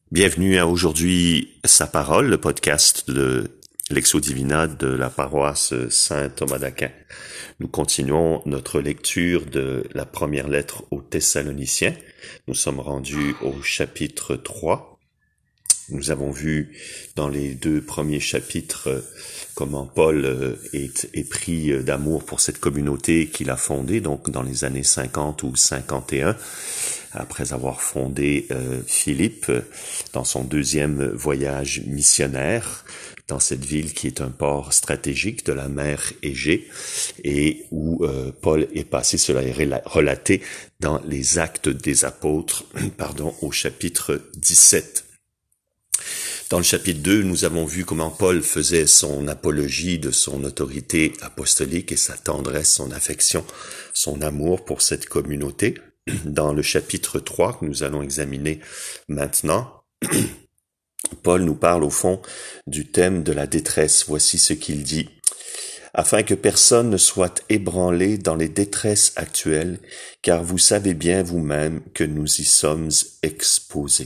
Bienvenue à Aujourd'hui Sa Parole, le podcast de l'Exo Divina de la paroisse Saint Thomas d'Aquin. Nous continuons notre lecture de la première lettre aux Thessaloniciens. Nous sommes rendus au chapitre 3. Nous avons vu dans les deux premiers chapitres comment Paul est pris d'amour pour cette communauté qu'il a fondée, donc dans les années 50 ou 51, après avoir fondé Philippe dans son deuxième voyage missionnaire dans cette ville qui est un port stratégique de la mer Égée et où Paul est passé. Cela est relaté dans les Actes des Apôtres, au chapitre 17. Dans le chapitre 2, nous avons vu comment Paul faisait son apologie de son autorité apostolique et sa tendresse, son affection, son amour pour cette communauté. Dans le chapitre 3 que nous allons examiner maintenant, Paul nous parle au fond du thème de la détresse. Voici ce qu'il dit. « Afin que personne ne soit ébranlé dans les détresses actuelles, car vous savez bien vous-même que nous y sommes exposés. »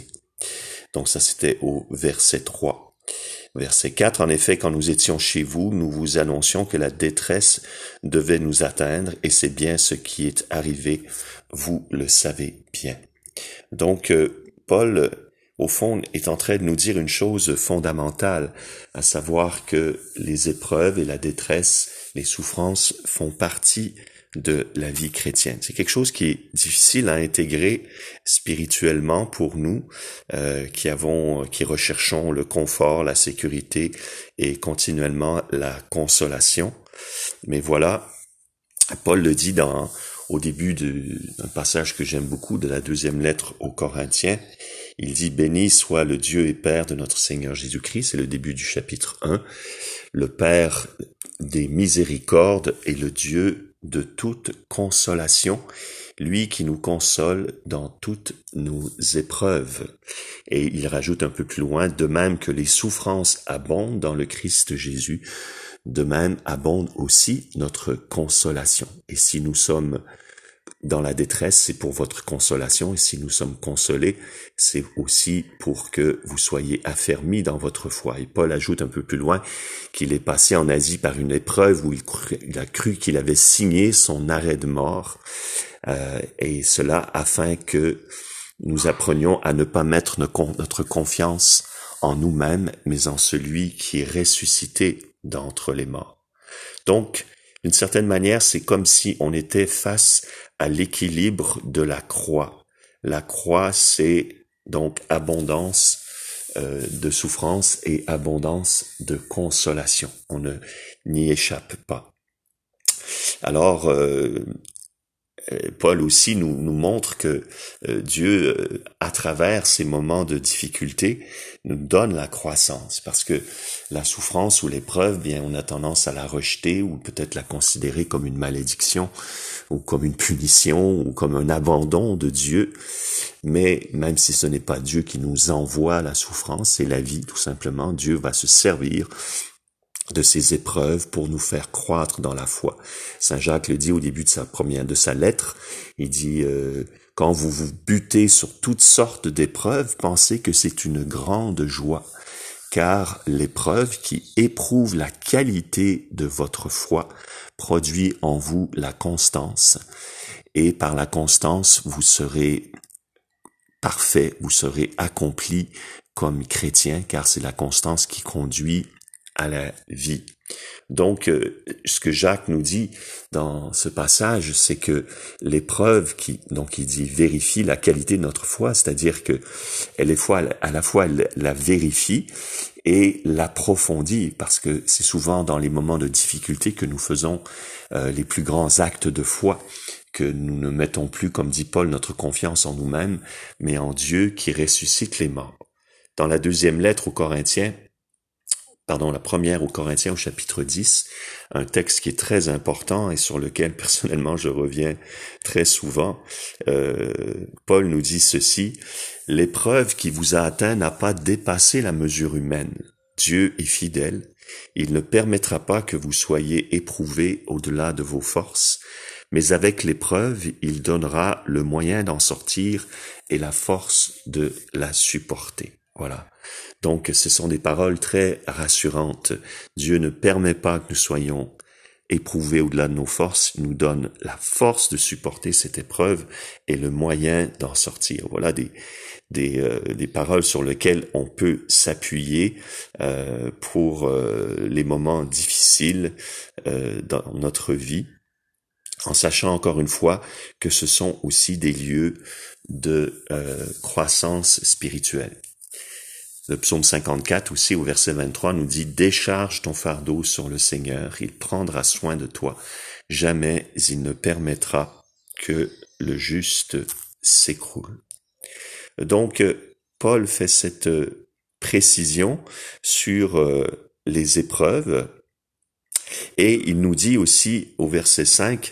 Donc ça, c'était au verset 3. Verset 4, en effet, quand nous étions chez vous, nous vous annoncions que la détresse devait nous atteindre, et c'est bien ce qui est arrivé, vous le savez bien. Donc, Paul, au fond, est en train de nous dire une chose fondamentale, à savoir que les épreuves et la détresse, les souffrances font partie de la vie chrétienne. C'est quelque chose qui est difficile à intégrer spirituellement pour nous, qui recherchons le confort, la sécurité et continuellement la consolation. Mais voilà, Paul le dit au début d'un passage que j'aime beaucoup de la deuxième lettre aux Corinthiens. Il dit « Béni soit le Dieu et Père de notre Seigneur Jésus-Christ », c'est le début du chapitre 1, le Père des miséricordes et le Dieu de toute consolation, lui qui nous console dans toutes nos épreuves. Et il rajoute un peu plus loin, de même que les souffrances abondent dans le Christ Jésus, de même abonde aussi notre consolation. Et si nous sommes dans la détresse, c'est pour votre consolation, et si nous sommes consolés, c'est aussi pour que vous soyez affermis dans votre foi. Et Paul ajoute un peu plus loin qu'il est passé en Asie par une épreuve où il a cru qu'il avait signé son arrêt de mort, et cela afin que nous apprenions à ne pas mettre notre confiance en nous-mêmes, mais en celui qui est ressuscité d'entre les morts. Donc, d'une certaine manière, c'est comme si on était face à l'équilibre de la croix. La croix, c'est donc abondance de souffrance et abondance de consolation. On n'y échappe pas. Alors, Paul aussi nous montre que Dieu, à travers ces moments de difficulté, nous donne la croissance, parce que la souffrance ou l'épreuve, bien, on a tendance à la rejeter ou peut-être la considérer comme une malédiction ou comme une punition ou comme un abandon de Dieu. Mais même si ce n'est pas Dieu qui nous envoie la souffrance, c'est la vie, tout simplement. Dieu va se servir de ces épreuves pour nous faire croître dans la foi. Saint Jacques le dit au début de sa lettre, il dit quand vous vous butez sur toutes sortes d'épreuves, pensez que c'est une grande joie, car l'épreuve qui éprouve la qualité de votre foi produit en vous la constance, et par la constance vous serez parfait, vous serez accompli comme chrétien, car c'est la constance qui conduit à la vie. Donc, ce que Jacques nous dit dans ce passage, c'est que l'épreuve il dit vérifie la qualité de notre foi, c'est-à-dire que elle la vérifie et l'approfondit, parce que c'est souvent dans les moments de difficulté que nous faisons les plus grands actes de foi, que nous ne mettons plus, comme dit Paul, notre confiance en nous-mêmes, mais en Dieu qui ressuscite les morts. Dans la deuxième lettre aux Corinthiens, la première aux Corinthiens au chapitre 10, un texte qui est très important et sur lequel personnellement je reviens très souvent. Paul nous dit ceci: « L'épreuve qui vous a atteint n'a pas dépassé la mesure humaine. Dieu est fidèle, il ne permettra pas que vous soyez éprouvés au-delà de vos forces, mais avec l'épreuve, il donnera le moyen d'en sortir et la force de la supporter. » Voilà. Donc, ce sont des paroles très rassurantes. Dieu ne permet pas que nous soyons éprouvés au-delà de nos forces, il nous donne la force de supporter cette épreuve et le moyen d'en sortir. Voilà des paroles sur lesquelles on peut s'appuyer pour les moments difficiles dans notre vie, en sachant encore une fois que ce sont aussi des lieux de croissance spirituelle. Le psaume 54 aussi au verset 23 nous dit « Décharge ton fardeau sur le Seigneur, il prendra soin de toi. Jamais il ne permettra que le juste s'écroule. » Donc, Paul fait cette précision sur les épreuves et il nous dit aussi au verset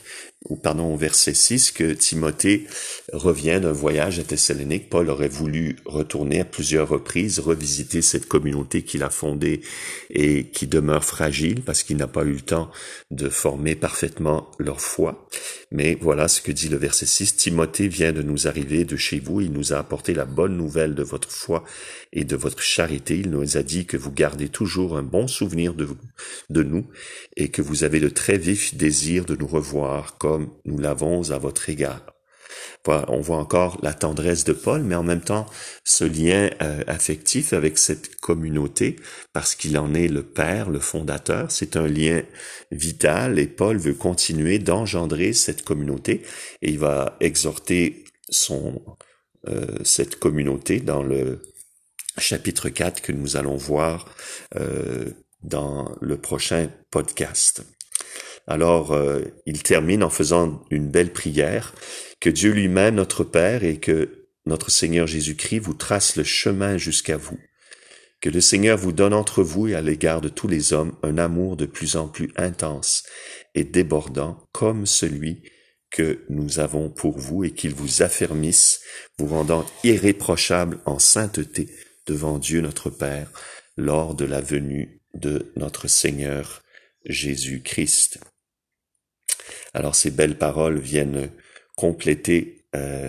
6 que Timothée revient d'un voyage à Thessalonique. Paul aurait voulu retourner à plusieurs reprises, revisiter cette communauté qu'il a fondée et qui demeure fragile parce qu'il n'a pas eu le temps de former parfaitement leur foi. Mais voilà ce que dit le verset 6. Timothée vient de nous arriver de chez vous. Il nous a apporté la bonne nouvelle de votre foi et de votre charité. Il nous a dit que vous gardez toujours un bon souvenir de nous et que vous avez de très vifs désirs de nous revoir comme nous l'avons à votre égard. Voilà, on voit encore la tendresse de Paul, mais en même temps ce lien affectif avec cette communauté, parce qu'il en est le père, le fondateur. C'est un lien vital et Paul veut continuer d'engendrer cette communauté et il va exhorter cette communauté dans le chapitre 4 que nous allons voir dans le prochain podcast. Alors, il termine en faisant une belle prière, que Dieu lui-même, notre Père, et que notre Seigneur Jésus-Christ vous trace le chemin jusqu'à vous. Que le Seigneur vous donne entre vous et à l'égard de tous les hommes un amour de plus en plus intense et débordant comme celui que nous avons pour vous et qu'il vous affermisse, vous rendant irréprochable en sainteté devant Dieu notre Père lors de la venue de notre Seigneur Jésus-Christ. Alors ces belles paroles viennent compléter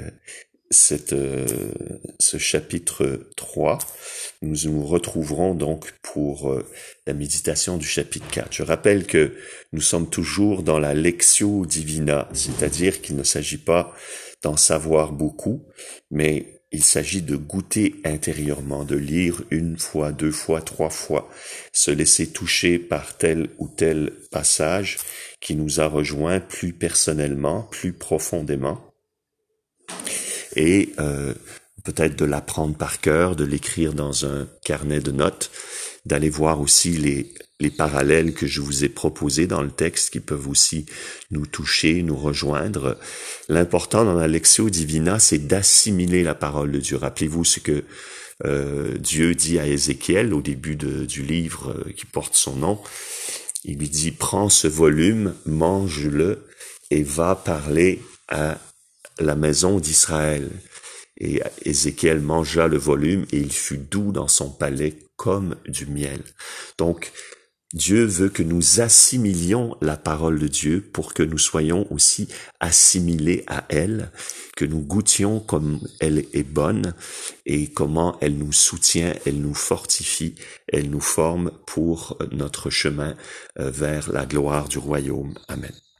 ce chapitre 3. Nous nous retrouverons donc pour la méditation du chapitre 4. Je rappelle que nous sommes toujours dans la Lectio Divina, c'est-à-dire qu'il ne s'agit pas d'en savoir beaucoup, mais il s'agit de goûter intérieurement, de lire une fois, deux fois, trois fois, se laisser toucher par tel ou tel passage qui nous a rejoints plus personnellement, plus profondément, et peut-être de l'apprendre par cœur, de l'écrire dans un carnet de notes, d'aller voir aussi les parallèles que je vous ai proposés dans le texte qui peuvent aussi nous toucher, nous rejoindre. L'important dans la Lectio Divina, c'est d'assimiler la parole de Dieu. Rappelez-vous ce que Dieu dit à Ézéchiel au début du livre qui porte son nom. Il lui dit « Prends ce volume, mange-le et va parler à la maison d'Israël. » Et Ézéchiel mangea le volume et il fut doux dans son palais comme du miel. Donc, Dieu veut que nous assimilions la parole de Dieu pour que nous soyons aussi assimilés à elle, que nous goûtions comme elle est bonne et comment elle nous soutient, elle nous fortifie, elle nous forme pour notre chemin vers la gloire du royaume. Amen.